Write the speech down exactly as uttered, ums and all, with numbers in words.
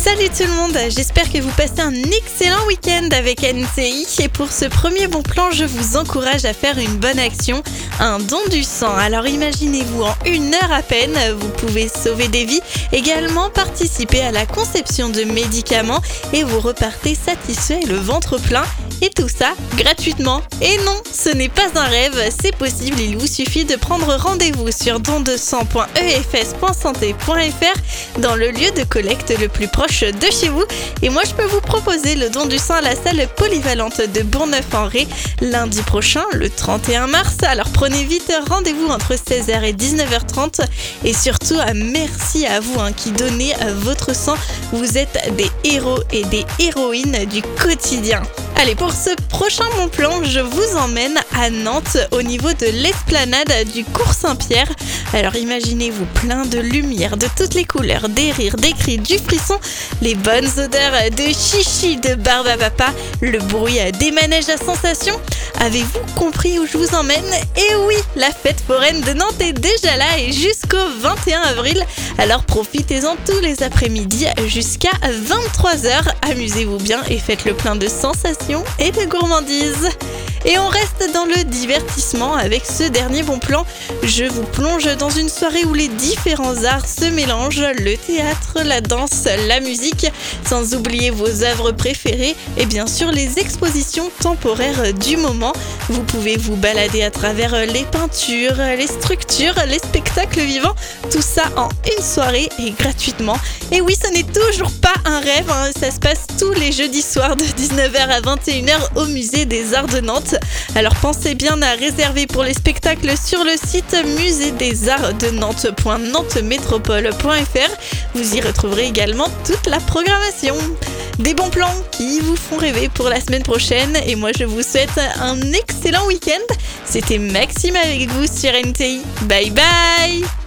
Salut tout le monde, j'espère que vous passez un excellent week-end avec N T I et pour ce premier bon plan, je vous encourage à faire une bonne action, un don du sang. Alors imaginez-vous, en une heure à peine, vous pouvez sauver des vies, également participer à la conception de médicaments et vous repartez satisfait et le ventre plein. Et tout ça gratuitement. Et non, ce n'est pas un rêve, c'est possible, il vous suffit de prendre rendez-vous sur don de sang point e f s point santé point f r dans le lieu de collecte le plus proche de chez vous. Et moi je peux vous proposer le don du sang à la salle polyvalente de Bourgneuf-en-Ré lundi prochain, le trente et un mars. Alors prenez vite rendez-vous entre seize heures et dix-neuf heures trente. Et surtout, merci à vous hein, qui donnez votre sang. Vous êtes des héros et des héroïnes du quotidien. Allez, pour ce prochain bon plan, je vous emmène à Nantes au niveau de l'esplanade du Cours Saint-Pierre. Alors imaginez-vous plein de lumière, de toutes les couleurs, des rires, des cris, du frisson, les bonnes odeurs de chichi, de barbe à papa, le bruit des manèges à sensations. Avez-vous compris où je vous emmène ? Et oui, la fête foraine de Nantes est déjà là et jusqu'au vingt et un avril. Alors profitez-en tous les après-midi jusqu'à vingt-trois heures. Amusez-vous bien et faites le plein de sensations et de gourmandises. Et on reste dans le divertissement avec ce dernier bon plan. Je vous plonge dans une soirée où les différents arts se mélangent, le théâtre, la danse, la musique, sans oublier vos œuvres préférées et bien sûr les expositions temporaires du moment. Vous pouvez vous balader à travers les peintures, les structures, les spectacles vivants, tout ça en une soirée et gratuitement. Et oui, ce n'est toujours pas un rêve, hein. Ça se passe tous les jeudis soirs de dix-neuf heures à vingt et une heures au musée des Arts de Nantes. Alors pensez bien à réserver pour les spectacles sur le site musée des arts de nantes point nantes métropole point f r. Vous y retrouverez également toute la programmation. Des bons plans qui vous font rêver pour la semaine prochaine et moi je vous souhaite un excellent week-end. C'était Maxime avec vous sur N T I. Bye bye.